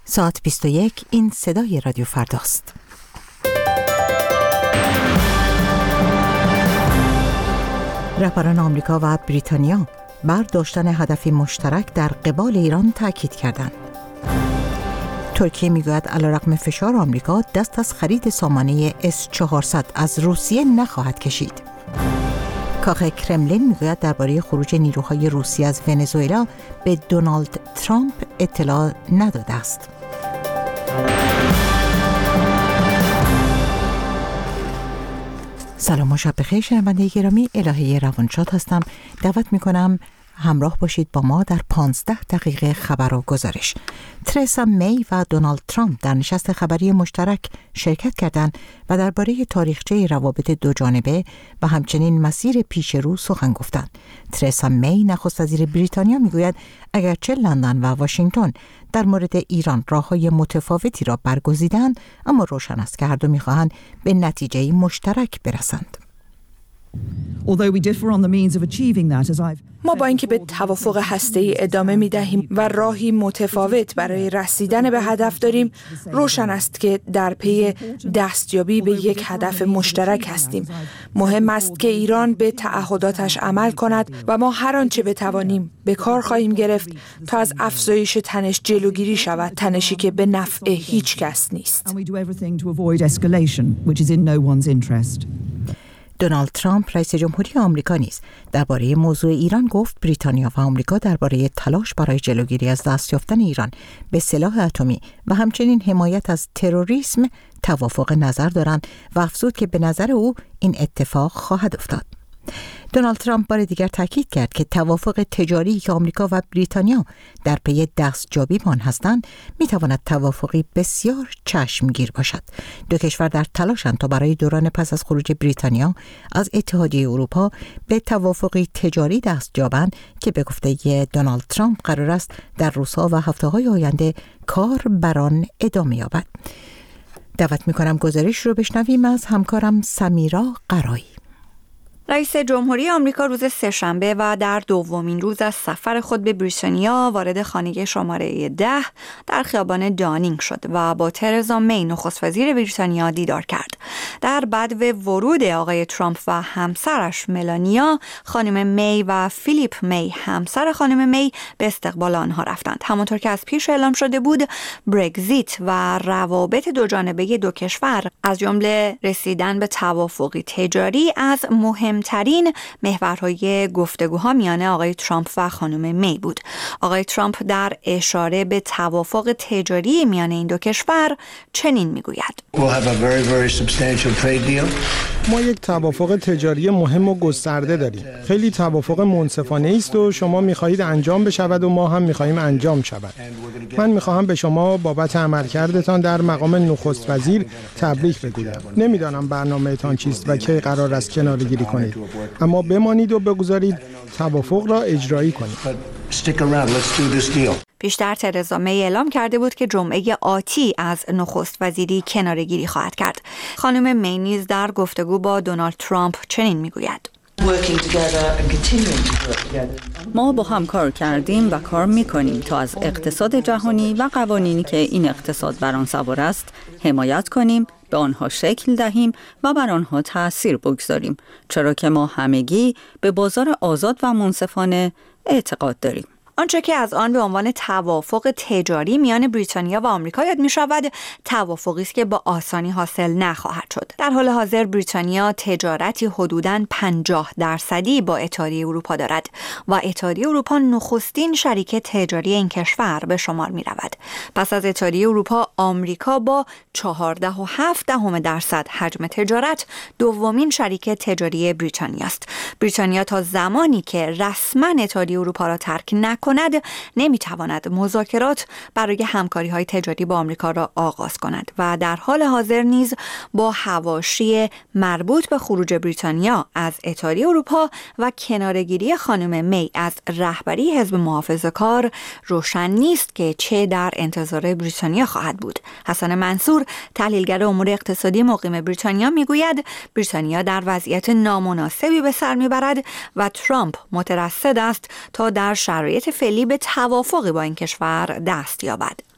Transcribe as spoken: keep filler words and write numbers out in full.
ساعت بیست و یک، این صدای رادیو فرداست. رهبران آمریکا و بریتانیا بر داشتن هدفی مشترک در قبال ایران تاکید کردند. ترکیه میگوید علیرغم فشار آمریکا دست از خرید سامانه اس چهارصد از روسیه نخواهد کشید. کاخ کرملین میگوید درباره خروج نیروهای روسی از ونزوئلا به دونالد ترامپ اطلاع نداده است. سلام و شب بخیر شنونده گرامی، الهه روانشاد هستم. دعوت میکنم همراه باشید با ما در پانزده دقیقه خبر و گزارش. ترسا می و دونالد ترامپ در نشست خبری مشترک شرکت کردند و درباره تاریخچه روابط دو جانبه و همچنین مسیر پیش رو سخن گفتند. ترسا می نخست وزیر بریتانیا میگوید اگرچه لندن و واشنگتن در مورد ایران راههای متفاوتی را برگزیدند، اما روشن است که هر دو میخواهند به نتیجه مشترک برسند. ما با اینکه به توافق هسته‌ای ادامه می‌دهیم و راهی متفاوت برای رسیدن به هدف داریم، روشن است که در پی دستیابی به یک هدف مشترک هستیم. مهم است که ایران به تعهداتش عمل کند و ما هر آنچه بتوانیم به کار خواهیم گرفت تا از افزایش تنش جلوگیری شود، تنشی که به نفع هیچ کس نیست. دونالد ترامپ رئیس جمهوری آمریکا نیز درباره موضوع ایران گفت بریتانیا و آمریکا درباره تلاش برای جلوگیری از دست یافتن ایران به سلاح اتمی و همچنین حمایت از تروریسم توافق نظر دارند و افزود که به نظر او این اتفاق خواهد افتاد. دونالد ترامپ بار دیگر تاکید کرد که توافق تجاری که آمریکا و بریتانیا در پی دستیابی به آن هستند میتواند توافقی بسیار چشمگیر باشد. دو کشور در تلاشند تا برای دوران پس از خروج بریتانیا از اتحادیه اروپا به توافقی تجاری دست یابند که به گفته دونالد ترامپ قرار است در روزها و هفته‌های آینده کار بر آن ادامه یابد. دعوت می‌کنم گزارش رو بشنویم از همکارم سمیرا قرایی. رئیس جمهوری آمریکا روز سه‌شنبه و در دومین روز از سفر خود به بریتانیا وارد خانه شماره ده در خیابان دانینگ شد و با ترزا می نخست وزیر بریتانیا دیدار کرد. در بدو ورود آقای ترامپ و همسرش ملانیا، خانم می و فیلیپ می همسر خانم می به استقبال آنها رفتند. همانطور که از پیش اعلام شده بود، برگزیت و روابط دو جانبه دو کشور از جمله رسیدن به توافقی تجاری از مهم ترین محورهای گفتگوها میان آقای ترامپ و خانم می بود. آقای ترامپ در اشاره به توافق تجاری میان این دو کشور چنین میگوید: ما یک توافق تجاری مهم و گسترده داریم. خیلی توافق منصفانه است و شما می‌خواهید انجام بشود و ما هم می‌خواهیم انجام شود. من می‌خواهم به شما بابت عملکردتان در مقام نخست وزیر تبریک بگویم. نمی‌دانم برنامه‌تان چیست و کی قرار است کناره‌گیری کنید، اما بمانید و بگذارید توافق را اجرایی کنید. پیشتر ترزا می اعلام کرده بود که جمعه آتی از نخست وزیری کناره‌گیری خواهد کرد. خانم می نیز در گفتگو با دونالد ترامپ چنین میگوید: ما با هم کار کردیم و کار میکنیم تا از اقتصاد جهانی و قوانینی که این اقتصاد بر آن سوار است حمایت کنیم، به آنها شکل دهیم و بر آنها تأثیر بگذاریم، چرا که ما همگی به بازار آزاد و منصفانه اعتقاد داریم. آنچه که از آن به عنوان توافق تجاری میان بریتانیا و آمریکا یاد می شود، توافقی است که با آسانی حاصل نخواهد شد. در حال حاضر بریتانیا تجارتی حدوداً پنجاه درصدی با اتحادیه اروپا دارد و اتحادیه اروپا نخستین شریک تجاری این کشور به شمار می رود. پس از اتحادیه اروپا، آمریکا با چهارده و هفت دهم درصد حجم تجارت دومین شریک تجاری بریتانیا است. بریتانیا تا زمانی که رسما اتحادیه اروپا را ترک نکند کند نمیتواند مذاکرات برای همکاری های تجاری با آمریکا را آغاز کند و در حال حاضر نیز با حواشی مربوط به خروج بریتانیا از اتحادیه اروپا و کناره‌گیری خانم می از رهبری حزب محافظه‌کار روشن نیست که چه در انتظار بریتانیا خواهد بود. حسن منصور، تحلیلگر امور اقتصادی مقیم بریتانیا، میگوید بریتانیا در وضعیت نامناسبی به سر میبرد و ترامپ مترصد است تا در شرایط فعلی به توافقی با این کشور دست یابد.